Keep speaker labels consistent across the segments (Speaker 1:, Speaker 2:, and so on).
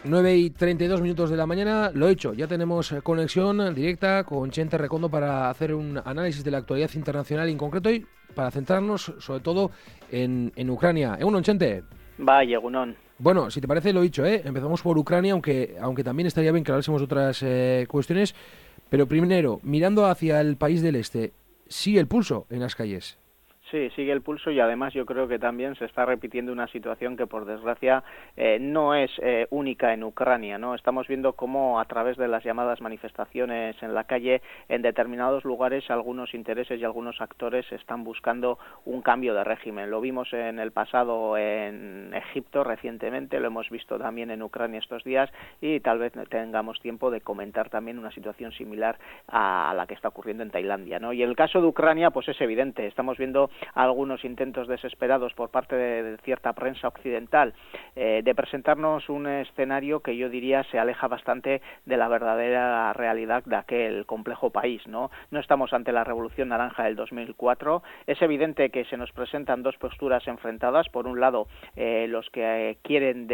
Speaker 1: 9:32 de la mañana, lo he hecho, ya tenemos conexión directa con Chente Recondo para hacer un análisis de la actualidad internacional y en concreto hoy para centrarnos sobre todo en Ucrania. Egunon, Chente.
Speaker 2: Vaya, Egunon.
Speaker 1: Bueno, si te parece, lo he dicho, empezamos por Ucrania, aunque también estaría bien que hablásemos de otras cuestiones, pero primero, mirando hacia el país del este, ¿sigue el pulso en las calles?
Speaker 2: Sí, sigue el pulso y además yo creo que también se está repitiendo una situación que por desgracia no es única en Ucrania, ¿no? Estamos viendo cómo a través de las llamadas manifestaciones en la calle, en determinados lugares, algunos intereses y algunos actores están buscando un cambio de régimen. Lo vimos en el pasado en Egipto recientemente, lo hemos visto también en Ucrania estos días y tal vez tengamos tiempo de comentar también una situación similar a la que está ocurriendo en Tailandia, ¿no? Y en el caso de Ucrania, pues es evidente, estamos viendo algunos intentos desesperados por parte de cierta prensa occidental de presentarnos un escenario que yo diría se aleja bastante de la verdadera realidad de aquel complejo país, ¿no? No estamos ante la Revolución Naranja del 2004, es evidente que se nos presentan dos posturas enfrentadas, por un lado los que quieren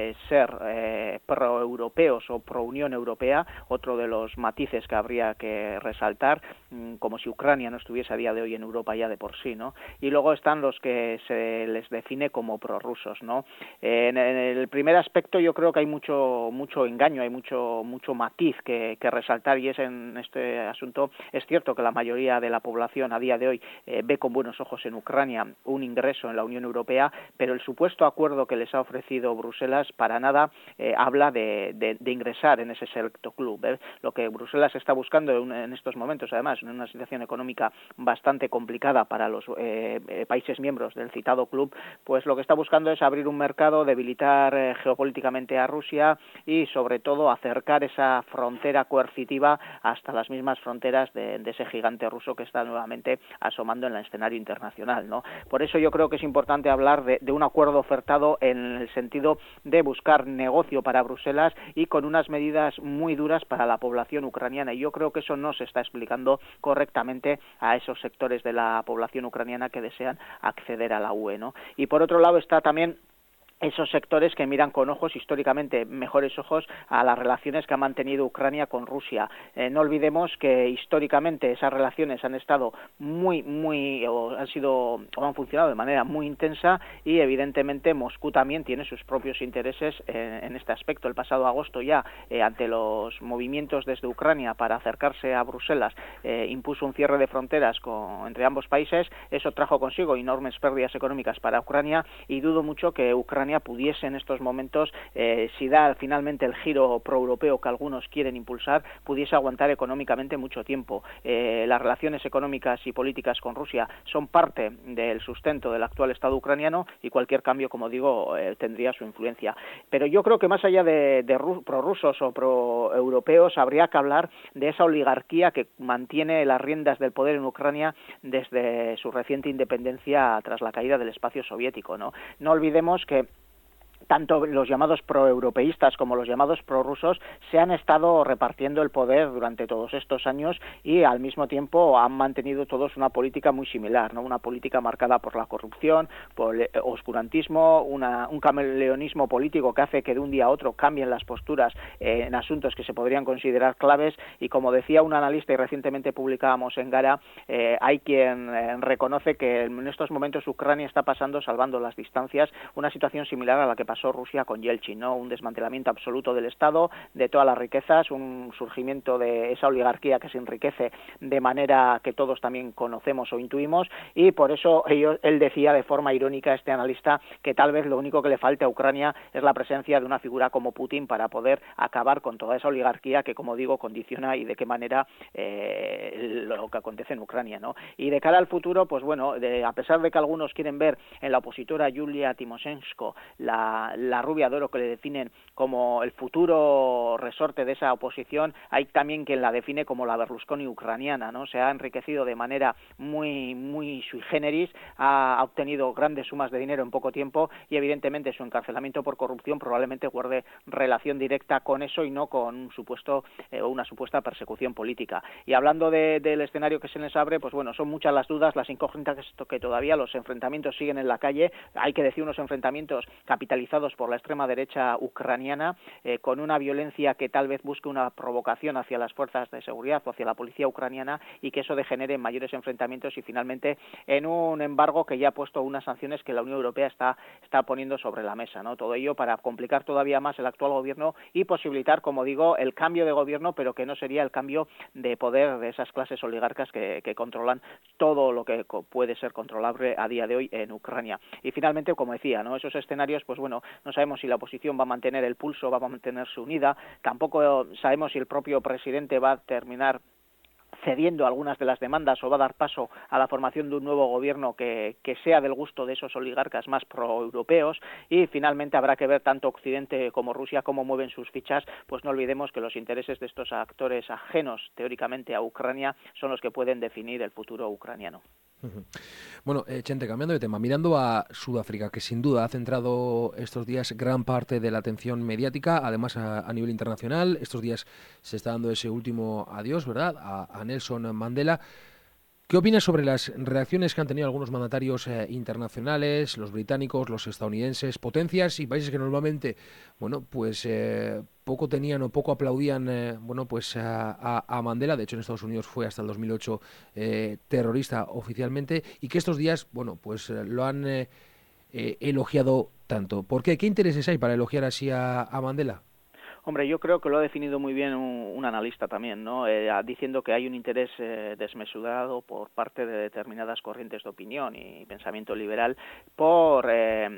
Speaker 2: ser pro-europeos o pro-Unión Europea, otro de los matices que habría que resaltar, como si Ucrania no estuviese a día de hoy en Europa ya de por sí, ¿no? Y luego están los que se les define como prorrusos, ¿no? En el primer aspecto yo creo que hay mucho engaño, hay mucho matiz que resaltar, y es en este asunto. Es cierto que la mayoría de la población a día de hoy ve con buenos ojos en Ucrania un ingreso en la Unión Europea, pero el supuesto acuerdo que les ha ofrecido Bruselas para nada habla de ingresar en ese selecto club, ¿eh? Lo que Bruselas está buscando en estos momentos, además, en una situación económica bastante complicada para los países miembros del citado club, pues lo que está buscando es abrir un mercado, debilitar geopolíticamente a Rusia y sobre todo acercar esa frontera coercitiva hasta las mismas fronteras de ese gigante ruso que está nuevamente asomando en el escenario internacional, ¿no? Por eso yo creo que es importante hablar de un acuerdo ofertado en el sentido de buscar negocio para Bruselas y con unas medidas muy duras para la población ucraniana, y yo creo que eso no se está explicando correctamente a esos sectores de la población ucraniana que desean acceder a la UE, ¿no? Y por otro lado está también esos sectores que miran con ojos, históricamente mejores ojos, a las relaciones que ha mantenido Ucrania con Rusia. No olvidemos que históricamente esas relaciones han estado han funcionado de manera muy intensa, y evidentemente Moscú también tiene sus propios intereses en este aspecto. El pasado agosto ya, ante los movimientos desde Ucrania para acercarse a Bruselas, impuso un cierre de fronteras entre ambos países. Eso trajo consigo enormes pérdidas económicas para Ucrania, y dudo mucho que Ucrania pudiese en estos momentos, si da finalmente el giro pro-europeo que algunos quieren impulsar, pudiese aguantar económicamente mucho tiempo. Las relaciones económicas y políticas con Rusia son parte del sustento del actual Estado ucraniano, y cualquier cambio, como digo, tendría su influencia. Pero yo creo que más allá de prorrusos o pro-europeos, habría que hablar de esa oligarquía que mantiene las riendas del poder en Ucrania desde su reciente independencia tras la caída del espacio soviético, ¿no? No olvidemos que tanto los llamados proeuropeístas como los llamados prorrusos se han estado repartiendo el poder durante todos estos años, y al mismo tiempo han mantenido todos una política muy similar, ¿no? Una política marcada por la corrupción, por el oscurantismo, un camaleonismo político que hace que de un día a otro cambien las posturas en asuntos que se podrían considerar claves. Y como decía un analista, y recientemente publicábamos en Gara, hay quien reconoce que en estos momentos Ucrania está pasando, salvando las distancias, una situación similar a la que pasó Rusia con Yeltsin, ¿no? Un desmantelamiento absoluto del Estado, de todas las riquezas, un surgimiento de esa oligarquía que se enriquece de manera que todos también conocemos o intuimos, y por eso él decía de forma irónica, este analista, que tal vez lo único que le falte a Ucrania es la presencia de una figura como Putin para poder acabar con toda esa oligarquía que, como digo, condiciona y de qué manera lo que acontece en Ucrania, ¿no? Y de cara al futuro, pues bueno, a pesar de que algunos quieren ver en la opositora Yulia Timoshenko la rubia de oro que le definen como el futuro resorte de esa oposición, hay también quien la define como la Berlusconi ucraniana, ¿no? Se ha enriquecido de manera muy sui generis, ha obtenido grandes sumas de dinero en poco tiempo, y evidentemente su encarcelamiento por corrupción probablemente guarde relación directa con eso y no con una supuesta persecución política. Y hablando del escenario que se les abre, pues bueno, son muchas las dudas, las incógnitas, que todavía los enfrentamientos siguen en la calle. Hay que decir, unos enfrentamientos capitalizados organizados por la extrema derecha ucraniana, con una violencia que tal vez busque una provocación hacia las fuerzas de seguridad o hacia la policía ucraniana, y que eso degenere en mayores enfrentamientos y finalmente en un embargo que ya ha puesto unas sanciones que la Unión Europea está poniendo sobre la mesa, ¿no? Todo ello para complicar todavía más el actual gobierno y posibilitar, como digo, el cambio de gobierno, pero que no sería el cambio de poder de esas clases oligarcas que controlan todo lo que puede ser controlable a día de hoy en Ucrania. Y finalmente, como decía, ¿no?, esos escenarios, pues bueno, no sabemos si la oposición va a mantener el pulso, va a mantenerse unida, tampoco sabemos si el propio presidente va a terminar cediendo algunas de las demandas o va a dar paso a la formación de un nuevo gobierno que sea del gusto de esos oligarcas más proeuropeos, y finalmente habrá que ver tanto Occidente como Rusia cómo mueven sus fichas, pues no olvidemos que los intereses de estos actores ajenos teóricamente a Ucrania son los que pueden definir el futuro ucraniano.
Speaker 1: Bueno, Chente, cambiando de tema, mirando a Sudáfrica, que sin duda ha centrado estos días gran parte de la atención mediática, además a nivel internacional. Estos días se está dando ese último adiós, ¿verdad?, a Nelson Mandela. ¿Qué opinas sobre las reacciones que han tenido algunos mandatarios internacionales, los británicos, los estadounidenses, potencias y países que normalmente, bueno, pues poco tenían o poco aplaudían, bueno, pues a Mandela? De hecho, en Estados Unidos fue hasta el 2008 terrorista oficialmente, y que estos días, bueno, pues lo han elogiado tanto. ¿Por qué? ¿Qué intereses hay para elogiar así a Mandela?
Speaker 2: Hombre, yo creo que lo ha definido muy bien un analista también, ¿no? Diciendo que hay un interés desmesurado por parte de determinadas corrientes de opinión y pensamiento liberal por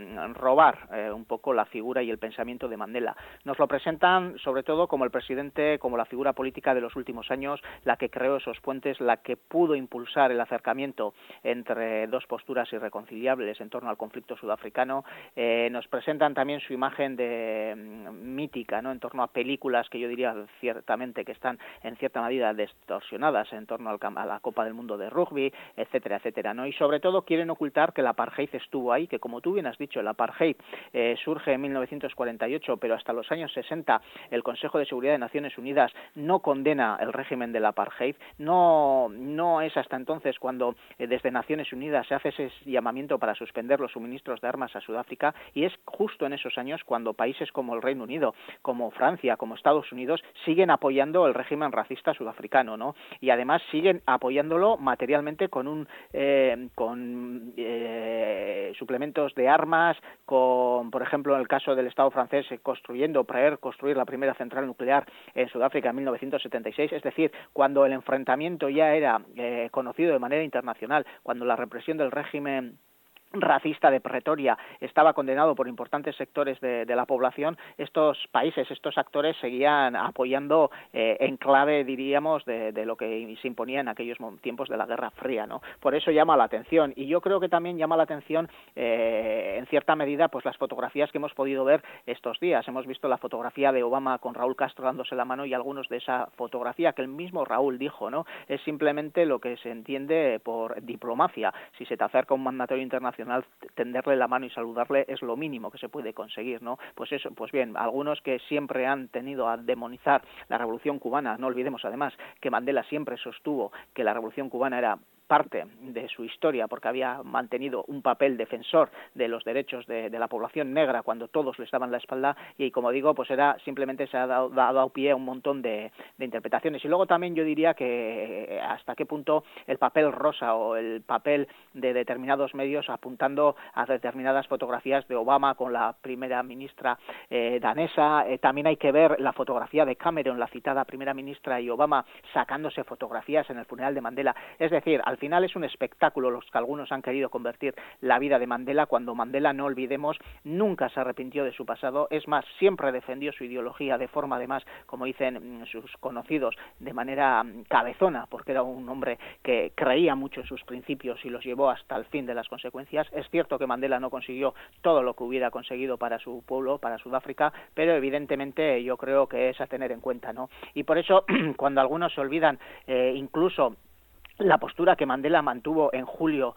Speaker 2: robar un poco la figura y el pensamiento de Mandela. Nos lo presentan sobre todo como el presidente, como la figura política de los últimos años, la que creó esos puentes, la que pudo impulsar el acercamiento entre dos posturas irreconciliables en torno al conflicto sudafricano. Nos presentan también su imagen de mítica, ¿no?, en torno a películas que yo diría ciertamente que están en cierta medida distorsionadas en torno a la Copa del Mundo de rugby, etcétera, etcétera, ¿no? Y sobre todo quieren ocultar que el apartheid estuvo ahí, que como tú bien has dicho, el apartheid surge en 1948, pero hasta los años 60 el Consejo de Seguridad de Naciones Unidas no condena el régimen del apartheid. No es hasta entonces cuando desde Naciones Unidas se hace ese llamamiento para suspender los suministros de armas a Sudáfrica, y es justo en esos años cuando países como el Reino Unido, como Francia, como Estados Unidos, siguen apoyando el régimen racista sudafricano, ¿no? Y además siguen apoyándolo materialmente con suplementos de armas, con, por ejemplo, en el caso del Estado francés, construir la primera central nuclear en Sudáfrica en 1976, es decir, cuando el enfrentamiento ya era conocido de manera internacional, cuando la represión del régimen racista de Pretoria estaba condenado por importantes sectores de la población, estos países, estos actores seguían apoyando en clave, diríamos, de lo que se imponía en aquellos tiempos de la Guerra Fría, ¿no? Por eso llama la atención, y yo creo que también llama la atención en cierta medida pues las fotografías que hemos podido ver estos días. Hemos visto la fotografía de Obama con Raúl Castro dándose la mano, y algunos de esa fotografía que el mismo Raúl dijo, ¿no?, es simplemente lo que se entiende por diplomacia. Si se te acerca un mandatario internacional, tenderle la mano y saludarle es lo mínimo que se puede conseguir, ¿no? Pues eso, pues bien, algunos que siempre han tenido a demonizar la Revolución Cubana, no olvidemos además que Mandela siempre sostuvo que la Revolución Cubana era parte de su historia porque había mantenido un papel defensor de los derechos de la población negra cuando todos les daban la espalda, y como digo, pues simplemente se ha dado pie a un montón de interpretaciones. Y luego también yo diría que hasta qué punto el papel rosa o el papel de determinados medios apuntando a determinadas fotografías de Obama con la primera ministra danesa. También hay que ver la fotografía de Cameron, la citada primera ministra, y Obama sacándose fotografías en el funeral de Mandela. Es decir, al final es un espectáculo los que algunos han querido convertir la vida de Mandela, cuando Mandela, no olvidemos, nunca se arrepintió de su pasado. Es más, siempre defendió su ideología de forma, además, como dicen sus conocidos, de manera cabezona, porque era un hombre que creía mucho en sus principios y los llevó hasta el fin de las consecuencias. Es cierto que Mandela no consiguió todo lo que hubiera conseguido para su pueblo, para Sudáfrica, pero evidentemente yo creo que es a tener en cuenta, ¿no? Y por eso, cuando algunos se olvidan incluso la postura que Mandela mantuvo en julio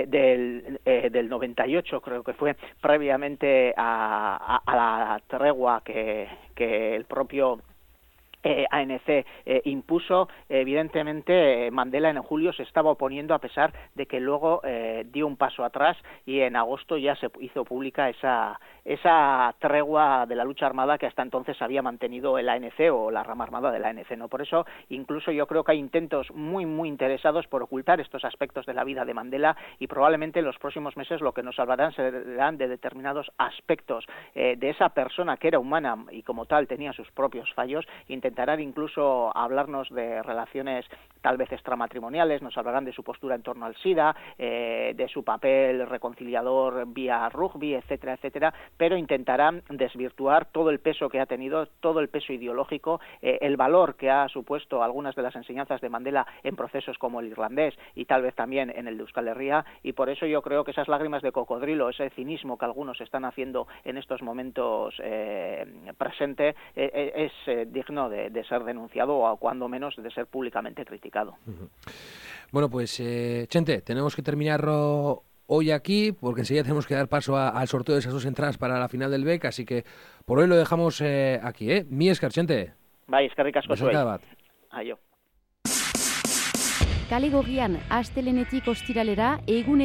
Speaker 2: del 98, creo que fue previamente a la tregua que el propio ANC impuso, evidentemente Mandela en julio se estaba oponiendo, a pesar de que luego dio un paso atrás y en agosto ya se hizo pública esa tregua de la lucha armada que hasta entonces había mantenido el ANC o la rama armada del ANC, ¿no? Por eso incluso yo creo que hay intentos muy interesados por ocultar estos aspectos de la vida de Mandela, y probablemente en los próximos meses lo que nos hablarán serán de determinados aspectos de esa persona que era humana y como tal tenía sus propios fallos. Intentarán incluso hablarnos de relaciones tal vez extramatrimoniales, nos hablarán de su postura en torno al SIDA, de su papel reconciliador vía rugby, etcétera, etcétera, pero intentarán desvirtuar todo el peso que ha tenido, todo el peso ideológico, el valor que ha supuesto algunas de las enseñanzas de Mandela en procesos como el irlandés y tal vez también en el de Euskal Herria, y por eso yo creo que esas lágrimas de cocodrilo, ese cinismo que algunos están haciendo en estos momentos presente, es digno de ser denunciado o cuando menos de ser públicamente criticado.
Speaker 1: Bueno, pues Chente, tenemos que terminar hoy aquí, porque enseguida tenemos que dar paso al sorteo de esas 2 entradas para la final del BEC, así que por hoy lo dejamos aquí, ¿eh? Mi esker, Chente.
Speaker 2: Bai, eskerrik asko zuei. Aio.
Speaker 3: Kale Gorrian, astelenetik ostiralera, egun